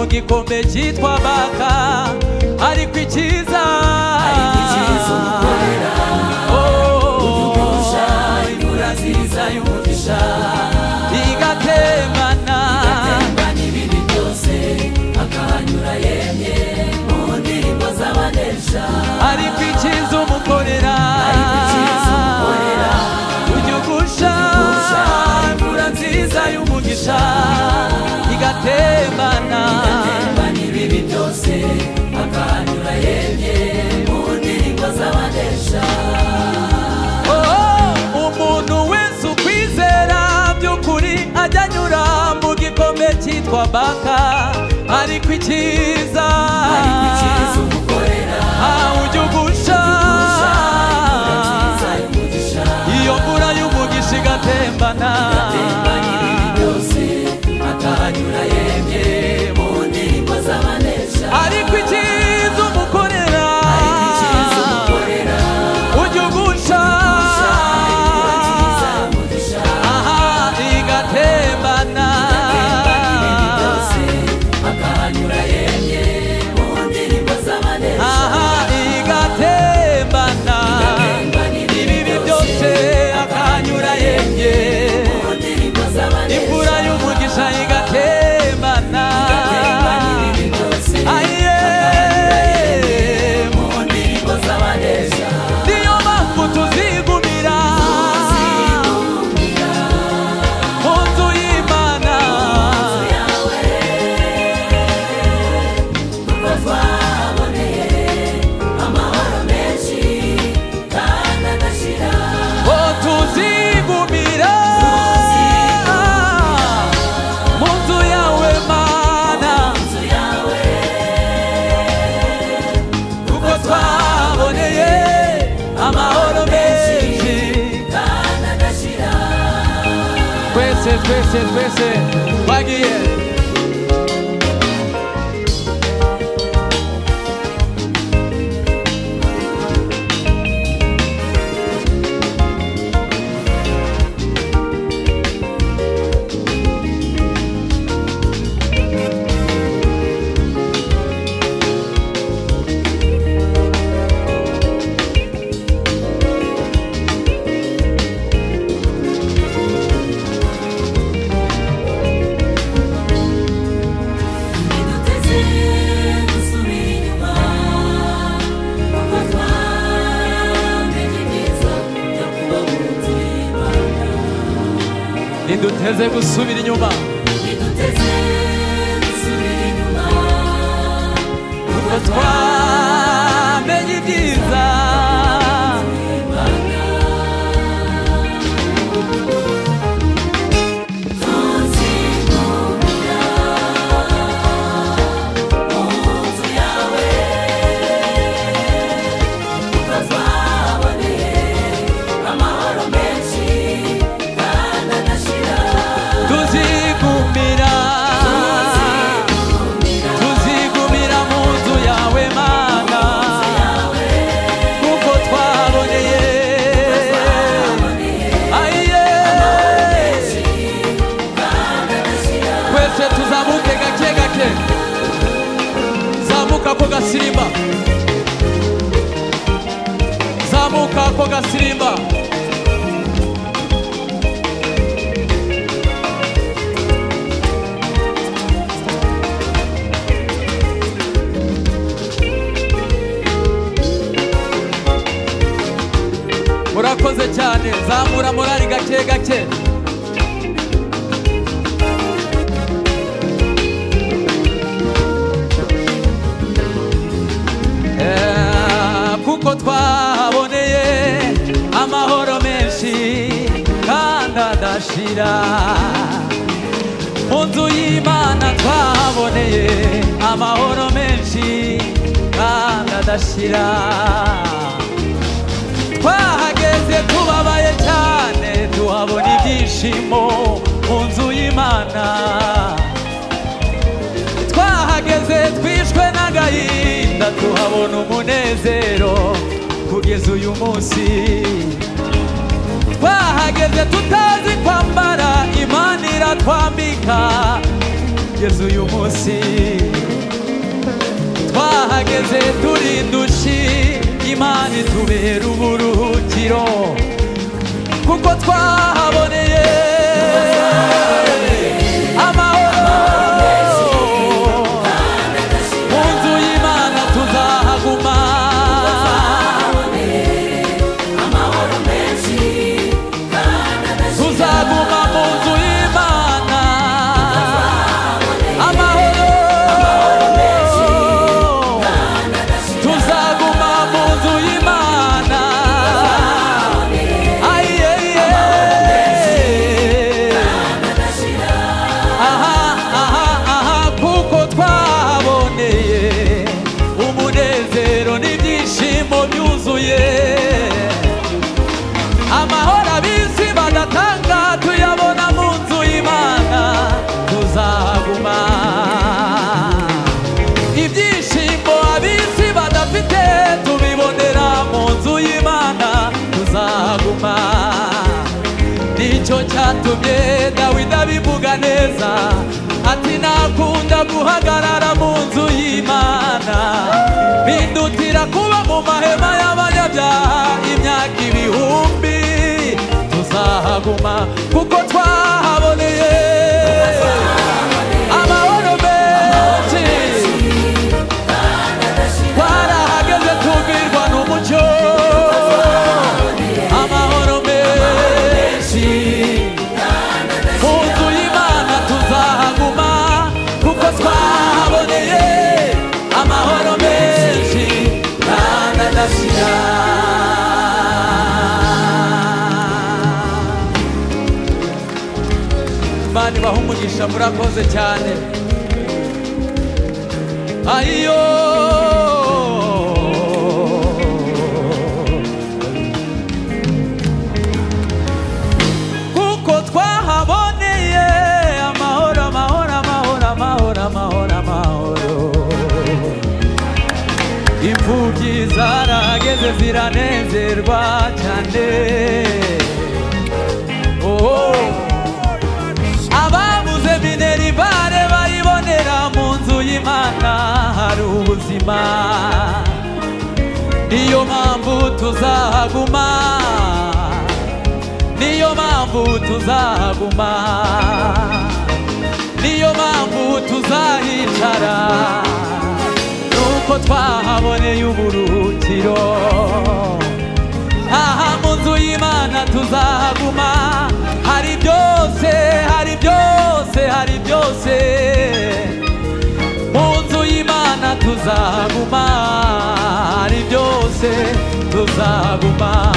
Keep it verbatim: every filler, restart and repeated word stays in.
gikombe cyitwa baka ariko ikiza ariko ikiza umukorera ujya imvura nziza y'umugisha igatembana igatembana ibibi byose akahanyura yemye mu ndirimbo z'abanesha ariko ikiza umukorera ariko ikiza umukorera ujya ugusha imvura nziza y'umugisha igatembana igatembana ibibi byose akahanyura yemye mu ndirimbo z'abanesha. Umuntu wese ukwizera by'ukuri ajya anyura mu gikombe cyitwa baka ariko ikiza ariko ikiza umukorera ujya ugusha iyo mvura y'umugisha igatembana igatembana ibibi byose akahanyura yemye mu ndirimbo z'abanesha ariko ikiza umukorera ariko ikiza umukorera ujya ugusha aha igatembana ibibi byose akahanyura yemye mu ndirimbo z'abanesha aha igatembana ibibi byose akahanyura yemye mu ndirimbo z'abanesha imvura y'umugisha igatembana ibibi byose aye mu ndirimbo z'abanesha niyo mpamvu tuzigumira mu nzu y'Imana kuko twaboneye amahoro menshi kandi adashira ngo tuzigumira mu nzu yawe Mana inzu yawe kuko twaboneye amahoro menshi kandi adashira twese twese twese twagiye ntiduteze gusubira inyuma kuko twamenye ibyiza byo kuba mu nzu y'Imana ntiduteze gusubira inyuma ntiduteze gusubira inyuma kuko twamenye ibyiza tuzigumira mu nzu yawe kuko twaboneye amahoro menshi kandi adashira tuzigumira tuzigumira mu nzu yawe Mana kuko twaboneye aye twese tuzamuke gake gake zamuka ko gasirimba zamuka ko gasirimba murakoze cyane zamura morali gake gake Eh, kuko twaboneye amahoro menshi kandi adashira mu nzu y'Imana twaboneye amahoro menshi kandi adashira twahageze tubabaye cyane tuhabona ibyishimo mu nzu y'Imana twahageze twishwe n'agahinda tuhabona umunezero kugeza uyu munsi twahageze tutazi kwambara Imana iratwambika kugeza uyu munsi twahageze turindushi Imana itubera uburuhukiro kuko twahaboneye amahoro abisi badatanga tuyabona mu nzu y'Imana tuzaguma ibyishimo abisi badafite tubibonera mu nzu y'Imana tuzaguma nicyo cyatumye Dawidi abivuga neza ati nakunda guhagarara mu nzu y'Imana bindutira kuba mu mahema y'abanyabyaha imyaka ibihumbi tuzahaguma kuko twahaboneye amahoro menshi twarahageze tubwirwa n'umucyo amahoro menshi mu nzu y'Imana tuzahaguma kuko twahaboneye amahoro menshi kandi adashira Imana ibaha umugisha murakoze cyane ayo kuko twahaboneye amahoro amahoro amahoro amahoro amahoro amahoro imfubyi zarageze ziranezerwa cyane oh ababuze minerivare bayibonera mu nzu y'Imana hari ubuzima niyo mpamvu tuzahaguma niyo mpamvu tuzahaguma niyo mpamvu tuzahicara nuko twahaboneye uburuhukiro aha mu nzu y'Imana tuzahaguma hari byose hari byose hari byose mu nzu y'Imana tuzahaguma hari byose tuzahaguma